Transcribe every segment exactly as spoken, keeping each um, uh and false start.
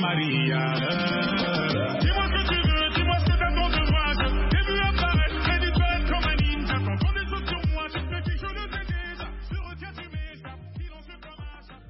Maria. Dis-moi ce que tu veux, dis-moi ce que t'as ton besoin. J'ai vu apparaître, près du toile comme un ninja. T'entends des choses sur moi, tu sais que je le sais déjà. Je retiens, tu m'échappes, silencieux comme un chat.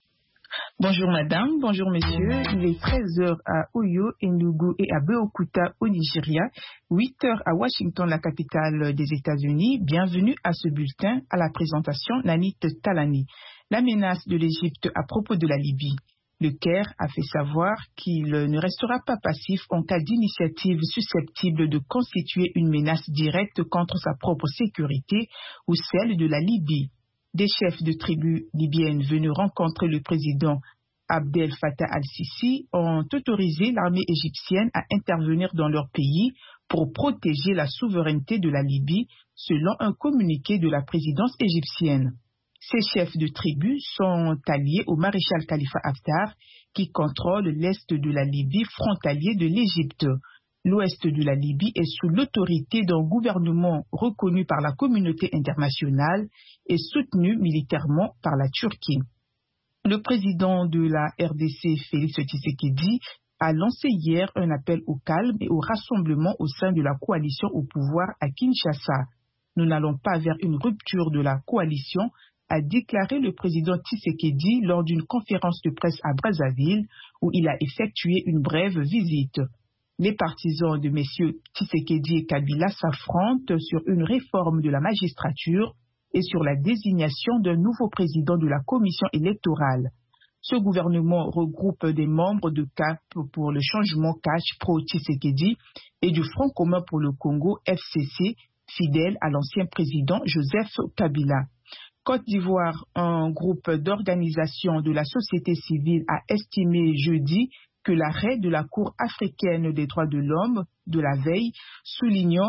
Bonjour madame, bonjour monsieur, il est treize heures à Oyo, Enugu et à Beokuta au Nigeria, huit heures à Washington, la capitale des États-Unis. Bienvenue à ce bulletin, à la présentation Nanit Talani. La menace de l'Égypte à propos de la Libye. Le Caire a fait savoir qu'il ne restera pas passif en cas d'initiative susceptible de constituer une menace directe contre sa propre sécurité ou celle de la Libye. Des chefs de tribus libyennes venus rencontrer le président Abdel Fattah al-Sisi ont autorisé l'armée égyptienne à intervenir dans leur pays pour protéger la souveraineté de la Libye, selon un communiqué de la présidence égyptienne. Ces chefs de tribus sont alliés au maréchal Khalifa Haftar, qui contrôle l'est de la Libye frontalier de l'Égypte. L'ouest de la Libye est sous l'autorité d'un gouvernement reconnu par la communauté internationale et soutenu militairement par la Turquie. Le président de la R D C, Félix Tshisekedi, a lancé hier un appel au calme et au rassemblement au sein de la coalition au pouvoir à Kinshasa. Nous n'allons pas vers une rupture de la coalition, a déclaré le président Tshisekedi lors d'une conférence de presse à Brazzaville où il a effectué une brève visite. Les partisans de messieurs Tshisekedi et Kabila s'affrontent sur une réforme de la magistrature et sur la désignation d'un nouveau président de la commission électorale. Ce gouvernement regroupe des membres de C A P pour le changement C A C H pro-Tshisekedi et du Front commun pour le Congo F C C, fidèle à l'ancien président Joseph Kabila. Côte d'Ivoire, un groupe d'organisations de la société civile a estimé jeudi que l'arrêt de la Cour africaine des droits de l'homme de la veille, soulignant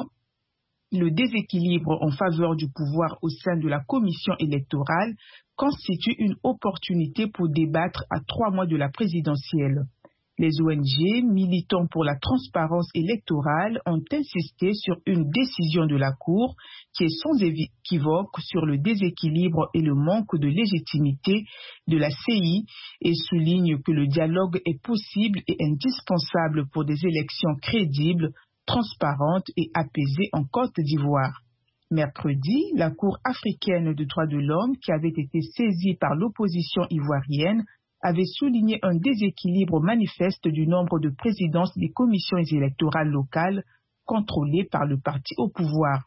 le déséquilibre en faveur du pouvoir au sein de la commission électorale, constitue une opportunité pour débattre à trois mois de la présidentielle. Les O N G militant pour la transparence électorale ont insisté sur une décision de la Cour qui est sans équivoque sur le déséquilibre et le manque de légitimité de la C I et soulignent que le dialogue est possible et indispensable pour des élections crédibles, transparentes et apaisées en Côte d'Ivoire. Mercredi, la Cour africaine des droits de l'homme, qui avait été saisie par l'opposition ivoirienne, avait souligné un déséquilibre manifeste du nombre de présidences des commissions électorales locales contrôlées par le parti au pouvoir.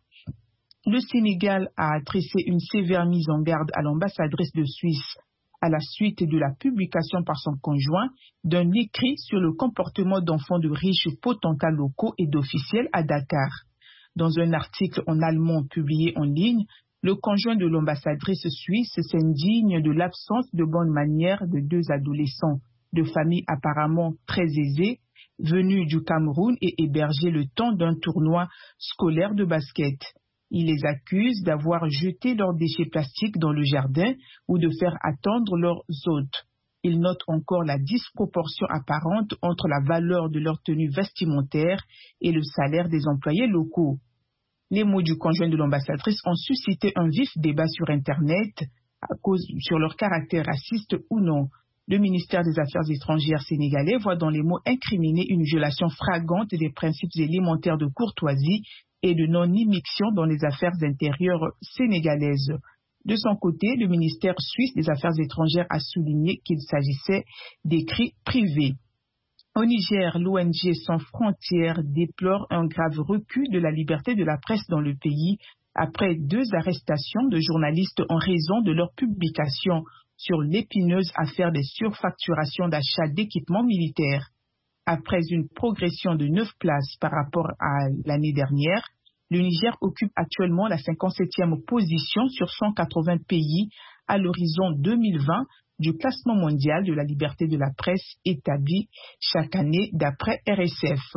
Le Sénégal a adressé une sévère mise en garde à l'ambassadrice de Suisse à la suite de la publication par son conjoint d'un écrit sur le comportement d'enfants de riches potentats locaux et d'officiels à Dakar. Dans un article en allemand publié en ligne, le conjoint de l'ambassadrice suisse s'indigne de l'absence de bonnes manières de deux adolescents de familles apparemment très aisées, venus du Cameroun et hébergés le temps d'un tournoi scolaire de basket. Il les accuse d'avoir jeté leurs déchets plastiques dans le jardin ou de faire attendre leurs hôtes. Il note encore la disproportion apparente entre la valeur de leur tenue vestimentaire et le salaire des employés locaux. Les mots du conjoint de l'ambassadrice ont suscité un vif débat sur Internet à cause sur leur caractère raciste ou non. Le ministère des Affaires étrangères sénégalais voit dans les mots incriminés une violation flagrante des principes élémentaires de courtoisie et de non-immixtion dans les affaires intérieures sénégalaises. De son côté, le ministère suisse des Affaires étrangères a souligné qu'il s'agissait d'écrits privés. Au Niger, l'O N G Sans Frontières déplore un grave recul de la liberté de la presse dans le pays après deux arrestations de journalistes en raison de leur publication sur l'épineuse affaire des surfacturations d'achat d'équipements militaires. Après une progression de neuf places par rapport à l'année dernière, le Niger occupe actuellement la cinquante-septième position sur cent quatre-vingts pays à l'horizon deux mille vingt du classement mondial de la liberté de la presse établi chaque année d'après R S F.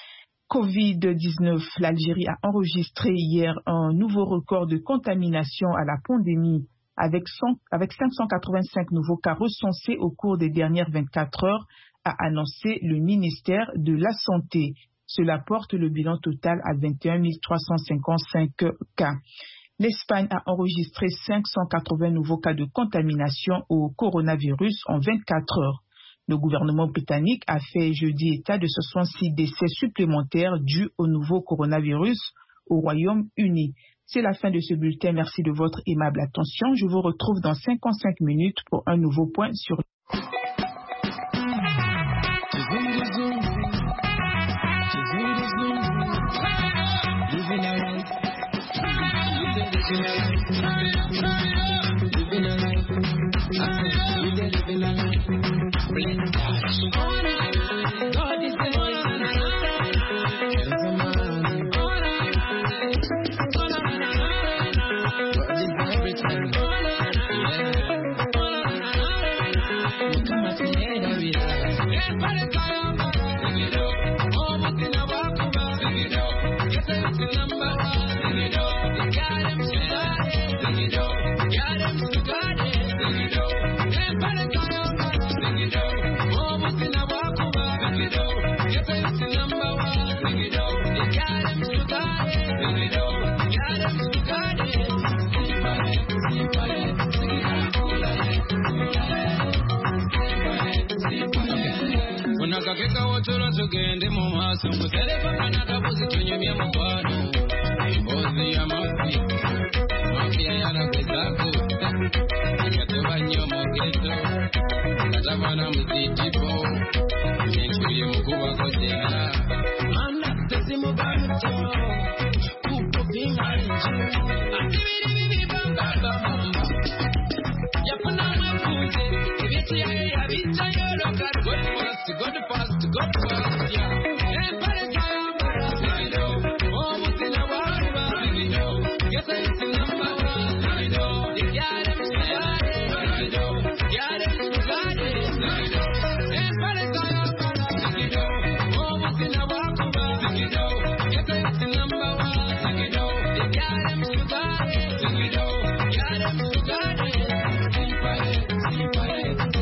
covid dix-neuf, l'Algérie a enregistré hier un nouveau record de contamination à la pandémie avec, cent, avec cinq cent quatre-vingt-cinq nouveaux cas recensés au cours des dernières vingt-quatre heures, a annoncé le ministère de la Santé. Cela porte le bilan total à vingt et un mille trois cent cinquante-cinq cas. L'Espagne a enregistré cinq cent quatre-vingts nouveaux cas de contamination au coronavirus en vingt-quatre heures. Le gouvernement britannique a fait jeudi état de soixante-six décès supplémentaires dus au nouveau coronavirus au Royaume-Uni. C'est la fin de ce bulletin. Merci de votre aimable attention. Je vous retrouve dans cinquante-cinq minutes pour un nouveau point sur tugende mu maaso mutereka nakabuzi tunyumye mukwano embozi y'amafi mafiya yaragezaako yatoba nnyo mugezo katabana muzitipo nentuye mukubako tera manda tezimubanto kuko binganji atibiribibibambabamba yafuna mwefuze ebyekiyaye yabitayo local god fast god fast god fast yeah empare kayambara zigido omuzina bwaluba zigido gesa isi number one zigido yare msugade zigido yare msugade zigido empare kayambara zigido omuzina bwaluba zigido gesa isi number one zigido yare msugade zigido yare msugade simpare simpare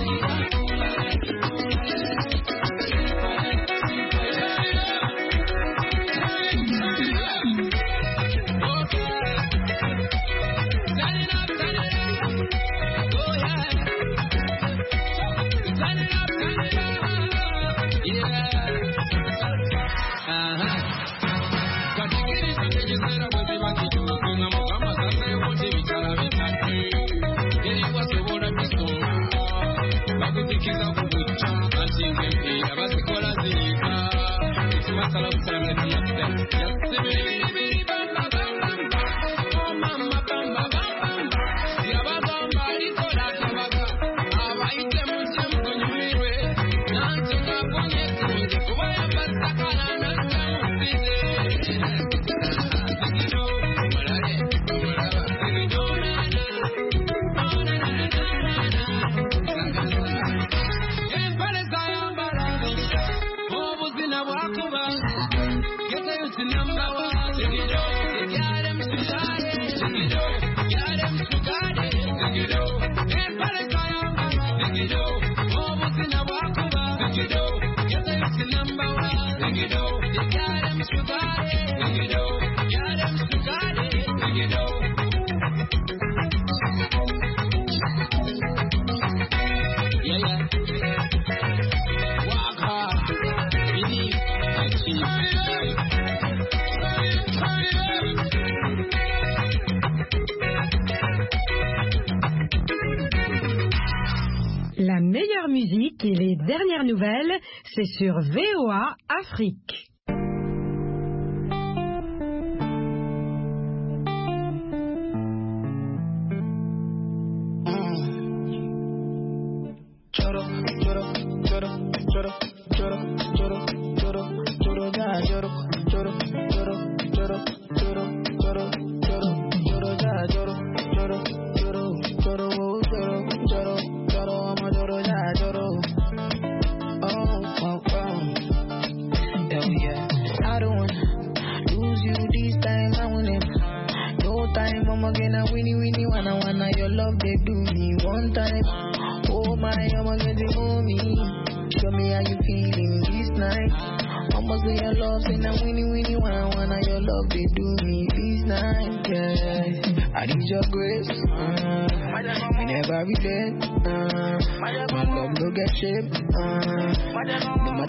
La meilleure musique et les dernières nouvelles, c'est sur V O A Afrique. must be your love, say now winnie winnie wanna wanna your love they do me this night, yeah. I need your grace, uh, we never relate, uh, my love no get shape, uh, no matter